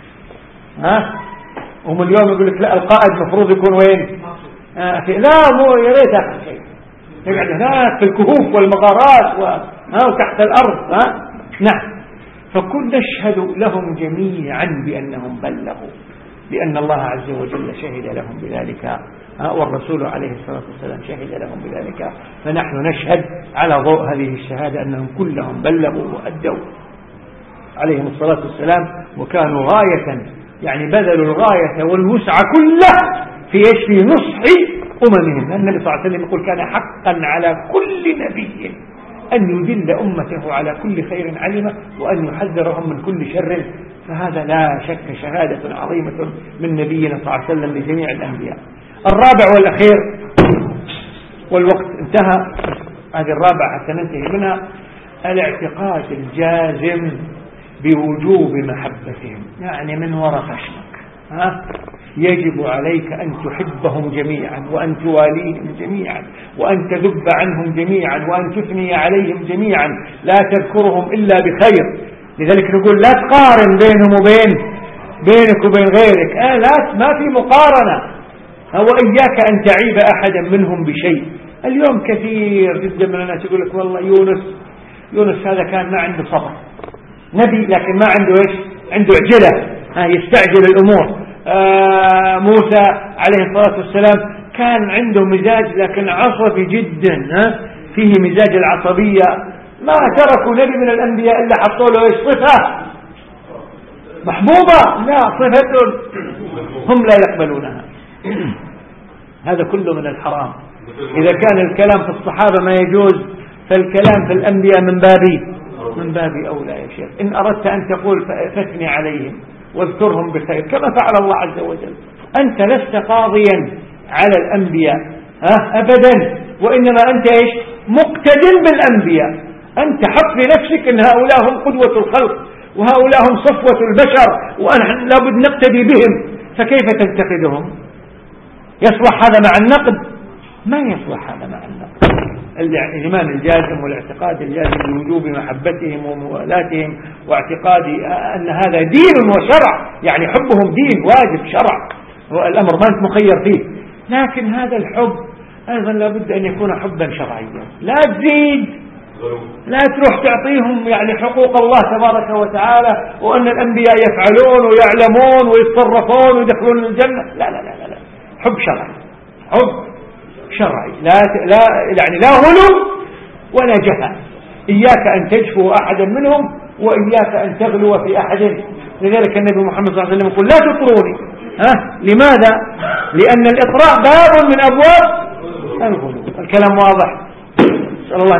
هم اليوم يقول لك لا القائد مفروض يكون وين لا مو يا ريت آخر شيء يقعد هناك في الكهوف والمغارات وتحت الأرض. نعم. فكل نشهد لهم جميعا بأنهم بلغوا، لأن الله عز وجل شهد لهم بذلك والرسول عليه الصلاة والسلام شهد لهم بذلك. فنحن نشهد على ضوء هذه الشهادة أنهم كلهم بلغوا وأدوا عليهم الصلاة والسلام، وكانوا غاية يعني بذلوا الغاية والوسع كله في نصح أممهم. النبي صلى الله عليه وسلم يقول كان حقا على كل نبي أن يدل أمته على كل خير علمه وأن يحذرهم من كل شر، فهذا لا شك شهادة عظيمة من نبينا صلى الله عليه وسلم لجميع الأنبياء. الرابع والأخير والوقت انتهى، هذه الرابعة حتى ننتهي منها، الاعتقاد الجازم بوجوب محبتهم. يعني من وراء خشمك يجب عليك أن تحبهم جميعا وأن تواليهم جميعا وأن تذب عنهم جميعا وأن تثني عليهم جميعا، لا تذكرهم إلا بخير. لذلك نقول لا تقارن بينهم بينك وبين غيرك، لا، ما في مقارنة. هو إياك أن تعيب أحدا منهم بشيء. اليوم كثير جدا من الناس يقول لك والله يونس هذا كان ما عنده صبر، نبي لكن ما عنده عنده عجلة، يستعجل الأمور. موسى عليه الصلاة والسلام كان عنده مزاج لكن عصبي جدا، فيه مزاج العصبية. ما تركوا نبي من الأنبياء إلا حطوا له صفة محبوبة، لا، صفة هم لا يقبلونها. هذا كله من الحرام. إذا كان الكلام في الصحابة ما يجوز، فالكلام في الأنبياء من باب أولى يا شيخ. إن أردت أن تقول فاثني عليهم واذكرهم بخير كما فعل الله عز وجل. أنت لست قاضيا على الأنبياء أبدا، وإنما أنت مقتد بالأنبياء. أنت حط في نفسك أن هؤلاء هم قدوة الخلق وهؤلاء هم صفوة البشر ونحن لابد نقتدي بهم، فكيف تنتقدهم؟ يصلح هذا مع النقد؟ ما يصلح هذا مع النقد. الإيمان الجازم والاعتقاد الجازم بوجوب محبتهم وموالاتهم واعتقاد أن هذا دين وشرع، يعني حبهم دين واجب شرع، الأمر ما أنت مخير فيه. لكن هذا الحب أيضا لابد أن يكون حبا شرعيا، لا تزيد، لا تروح تعطيهم يعني حقوق الله تبارك وتعالى وأن الأنبياء يفعلون ويعلمون ويتصرفون ويدخلون الجنة. لا لا لا لا، حب شرعي، حب شرعي، لا يعني لا غلو ولا جفا. إياك أن تجفو أحدا منهم وإياك أن تغلو في أحد. لذلك النبي محمد صلى الله عليه وسلم يقول لا تطروني. لماذا؟ لأن الإطراء باب من أبواب الغلو. الكلام واضح. نسأل الله